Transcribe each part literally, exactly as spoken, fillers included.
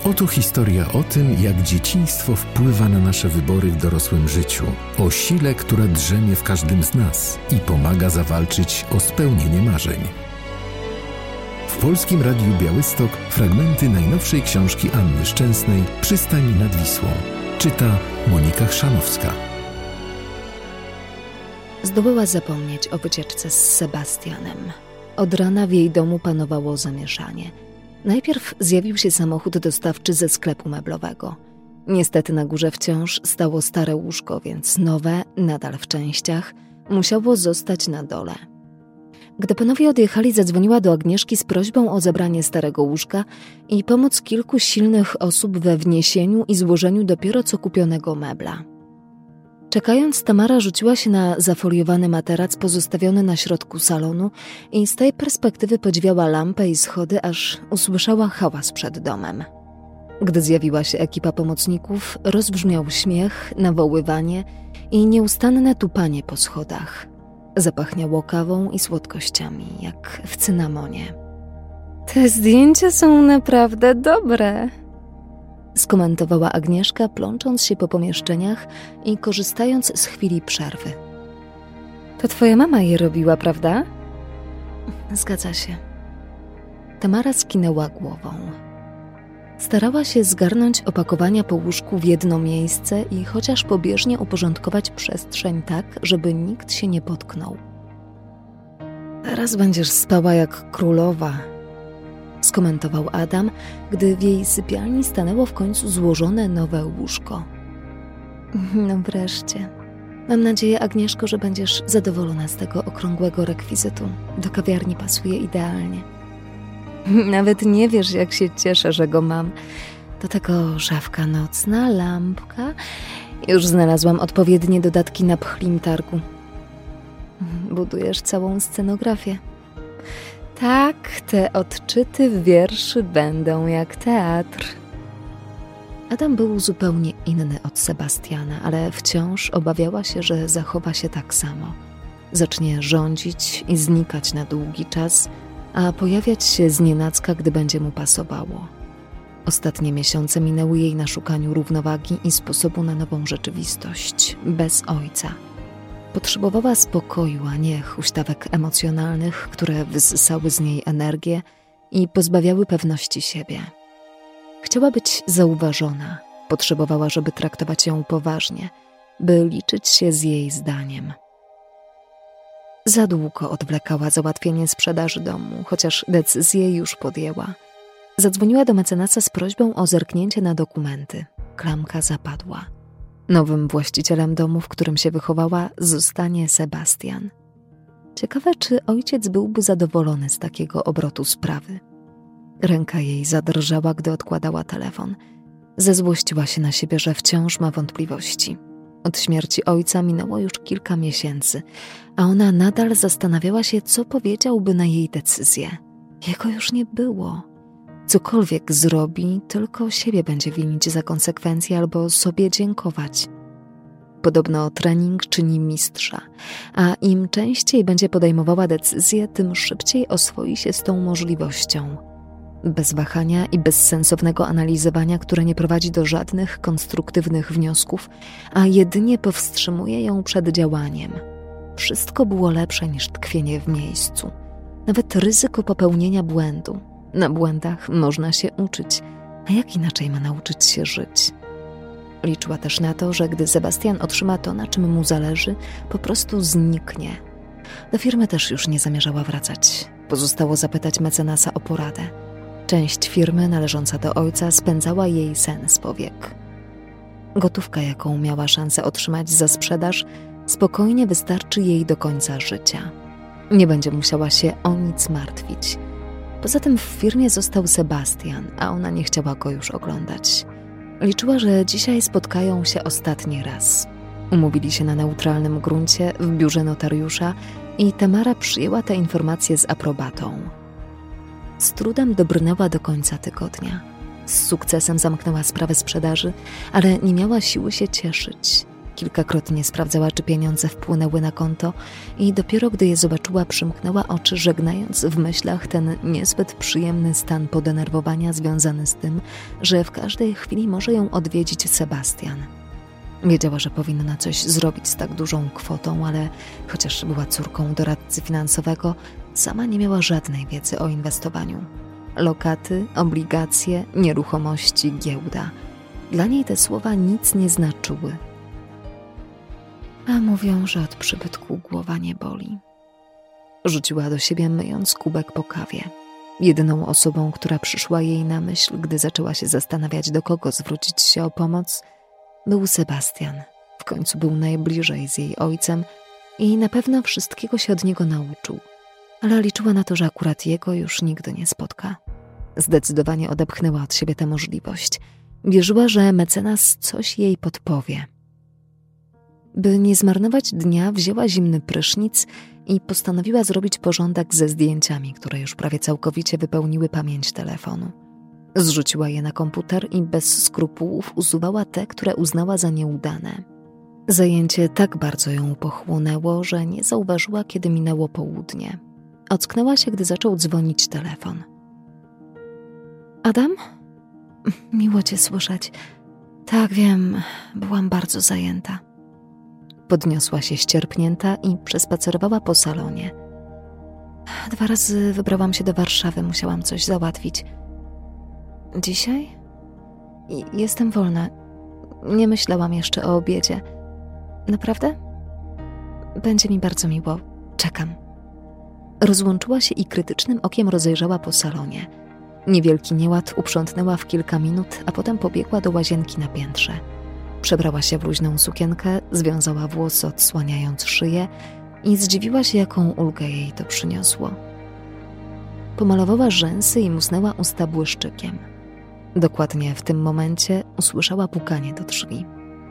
Oto historia o tym, jak dzieciństwo wpływa na nasze wybory w dorosłym życiu, o sile, która drzemie w każdym z nas i pomaga zawalczyć o spełnienie marzeń. W Polskim Radiu Białystok fragmenty najnowszej książki Anny Szczęsnej „Przystań nad Wisłą”. Czyta Monika Chrzanowska. Zdobyła zapomnieć o wycieczce z Sebastianem. Od rana w jej domu panowało zamieszanie. Najpierw zjawił się samochód dostawczy ze sklepu meblowego. Niestety na górze wciąż stało stare łóżko, więc nowe, nadal w częściach, musiało zostać na dole. Gdy panowie odjechali, zadzwoniła do Agnieszki z prośbą o zabranie starego łóżka i pomoc kilku silnych osób we wniesieniu i złożeniu dopiero co kupionego mebla. Czekając, Tamara rzuciła się na zafoliowany materac pozostawiony na środku salonu i z tej perspektywy podziwiała lampę i schody, aż usłyszała hałas przed domem. Gdy zjawiła się ekipa pomocników, rozbrzmiał śmiech, nawoływanie i nieustanne tupanie po schodach. Zapachniało kawą i słodkościami, jak w cynamonie. Te zdjęcia są naprawdę dobre, skomentowała Agnieszka, plącząc się po pomieszczeniach i korzystając z chwili przerwy. To twoja mama je robiła, prawda? Zgadza się. Tamara skinęła głową. Starała się zgarnąć opakowania po łóżku w jedno miejsce i chociaż pobieżnie uporządkować przestrzeń tak, żeby nikt się nie potknął. Teraz będziesz spała jak królowa, skomentował Adam, gdy w jej sypialni stanęło w końcu złożone nowe łóżko. No wreszcie. Mam nadzieję, Agnieszko, że będziesz zadowolona z tego okrągłego rekwizytu. Do kawiarni pasuje idealnie. Nawet nie wiesz, jak się cieszę, że go mam. Do tego szafka nocna, lampka. Już znalazłam odpowiednie dodatki na pchlim targu. Budujesz całą scenografię. Tak, te odczyty w wierszy będą jak teatr. Adam był zupełnie inny od Sebastiana, ale wciąż obawiała się, że zachowa się tak samo. Zacznie rządzić i znikać na długi czas, a pojawiać się znienacka, gdy będzie mu pasowało. Ostatnie miesiące minęły jej na szukaniu równowagi i sposobu na nową rzeczywistość, bez ojca. Potrzebowała spokoju, a nie huśtawek emocjonalnych, które wysysały z niej energię i pozbawiały pewności siebie. Chciała być zauważona, potrzebowała, żeby traktować ją poważnie, by liczyć się z jej zdaniem. Za długo odwlekała załatwienie sprzedaży domu, chociaż decyzję już podjęła. Zadzwoniła do mecenasa z prośbą o zerknięcie na dokumenty. Klamka zapadła. Nowym właścicielem domu, w którym się wychowała, zostanie Sebastian. Ciekawe, czy ojciec byłby zadowolony z takiego obrotu sprawy. Ręka jej zadrżała, gdy odkładała telefon. Zezłościła się na siebie, że wciąż ma wątpliwości. Od śmierci ojca minęło już kilka miesięcy, a ona nadal zastanawiała się, co powiedziałby na jej decyzję. Jego już nie było. Cokolwiek zrobi, tylko siebie będzie winić za konsekwencje albo sobie dziękować. Podobno trening czyni mistrza, a im częściej będzie podejmowała decyzje, tym szybciej oswoi się z tą możliwością. Bez wahania i bez sensownego analizowania, które nie prowadzi do żadnych konstruktywnych wniosków, a jedynie powstrzymuje ją przed działaniem. Wszystko było lepsze niż tkwienie w miejscu. Nawet ryzyko popełnienia błędu. Na błędach można się uczyć, a jak inaczej ma nauczyć się żyć? Liczyła też na to, że gdy Sebastian otrzyma to, na czym mu zależy, po prostu zniknie. Do firmy też już nie zamierzała wracać. Pozostało zapytać mecenasa o poradę. Część firmy należąca do ojca spędzała jej sen z powiek. Gotówka, jaką miała szansę otrzymać za sprzedaż, spokojnie wystarczy jej do końca życia. Nie będzie musiała się o nic martwić. Poza tym w firmie został Sebastian, a ona nie chciała go już oglądać. Liczyła, że dzisiaj spotkają się ostatni raz. Umówili się na neutralnym gruncie w biurze notariusza i Tamara przyjęła te informacje z aprobatą. Z trudem dobrnęła do końca tygodnia. Z sukcesem zamknęła sprawę sprzedaży, ale nie miała siły się cieszyć. kilkakrotnie sprawdzała, czy pieniądze wpłynęły na konto i dopiero gdy je zobaczyła, przymknęła oczy, żegnając w myślach ten niezbyt przyjemny stan podenerwowania związany z tym, że w każdej chwili może ją odwiedzić Sebastian. Wiedziała, że powinna coś zrobić z tak dużą kwotą, ale chociaż była córką doradcy finansowego, sama nie miała żadnej wiedzy o inwestowaniu. Lokaty, obligacje, nieruchomości, giełda. Dla niej te słowa nic nie znaczyły. A mówią, że od przybytku głowa nie boli. Rzuciła do siebie, myjąc kubek po kawie. Jedyną osobą, która przyszła jej na myśl, gdy zaczęła się zastanawiać, do kogo zwrócić się o pomoc, był Sebastian. W końcu był najbliżej z jej ojcem i na pewno wszystkiego się od niego nauczył. Ale liczyła na to, że akurat jego już nigdy nie spotka. Zdecydowanie odepchnęła od siebie tę możliwość. Wierzyła, że mecenas coś jej podpowie. By nie zmarnować dnia, wzięła zimny prysznic i postanowiła zrobić porządek ze zdjęciami, które już prawie całkowicie wypełniły pamięć telefonu. Zrzuciła je na komputer i bez skrupułów usuwała te, które uznała za nieudane. Zajęcie tak bardzo ją pochłonęło, że nie zauważyła, kiedy minęło południe. Ocknęła się, gdy zaczął dzwonić telefon. Adam? Miło cię słyszeć. Tak, wiem, byłam bardzo zajęta. Podniosła się ścierpnięta i przespacerowała po salonie. Dwa razy wybrałam się do Warszawy, musiałam coś załatwić. Dzisiaj? Jestem wolna. Nie myślałam jeszcze o obiedzie. Naprawdę? Będzie mi bardzo miło. Czekam. Rozłączyła się i krytycznym okiem rozejrzała po salonie. Niewielki nieład uprzątnęła w kilka minut, a potem pobiegła do łazienki na piętrze. Przebrała się w luźną sukienkę, związała włosy, odsłaniając szyję i zdziwiła się, jaką ulgę jej to przyniosło. Pomalowała rzęsy i musnęła usta błyszczykiem. Dokładnie w tym momencie usłyszała pukanie do drzwi.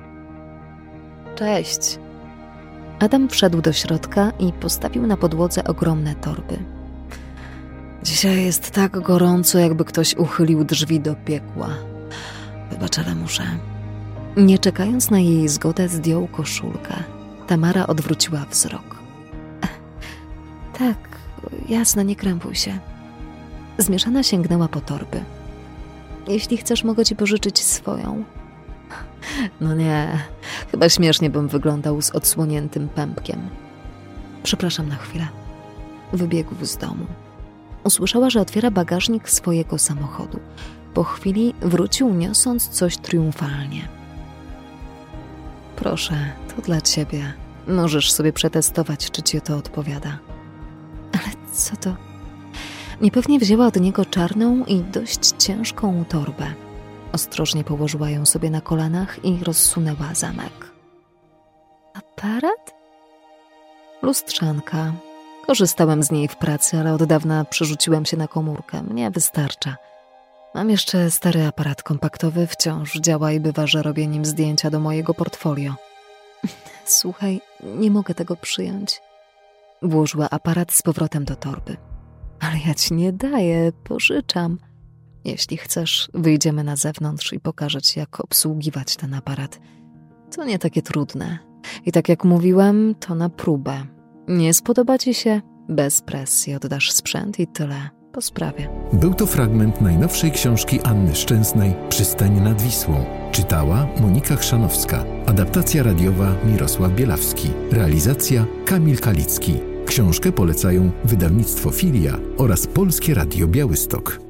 Cześć. Adam wszedł do środka i postawił na podłodze ogromne torby. Dzisiaj jest tak gorąco, jakby ktoś uchylił drzwi do piekła. Wybacz, ale muszę. Nie czekając na jej zgodę, zdjął koszulkę. Tamara odwróciła wzrok. Tak, jasne, nie krępuj się. Zmieszana sięgnęła po torby. Jeśli chcesz, mogę ci pożyczyć swoją. No nie, chyba śmiesznie bym wyglądał z odsłoniętym pępkiem. Przepraszam na chwilę. Wybiegł z domu. Usłyszała, że otwiera bagażnik swojego samochodu. Po chwili wrócił, niosąc coś triumfalnie. Proszę, to dla ciebie. Możesz sobie przetestować, czy ci to odpowiada. Ale co to? Niepewnie wzięła od niego czarną i dość ciężką torbę. Ostrożnie położyła ją sobie na kolanach i rozsunęła zamek. Aparat? Lustrzanka. Korzystałem z niej w pracy, ale od dawna przerzuciłem się na komórkę. Mnie wystarcza. Mam jeszcze stary aparat kompaktowy, wciąż działa i bywa, że robię nim zdjęcia do mojego portfolio. Słuchaj, nie mogę tego przyjąć. Włożyła aparat z powrotem do torby. Ale ja ci nie daję, pożyczam. Jeśli chcesz, wyjdziemy na zewnątrz i pokażę ci, jak obsługiwać ten aparat. To nie takie trudne. I tak jak mówiłem, to na próbę. Nie spodoba ci się? Bez presji oddasz sprzęt i tyle. Po sprawie. Był to fragment najnowszej książki Anny Szczęsnej Przystań nad Wisłą. Czytała Monika Chrzanowska. Adaptacja radiowa Mirosław Bielawski. Realizacja Kamil Kalicki. Książkę polecają wydawnictwo Filia oraz Polskie Radio Białystok.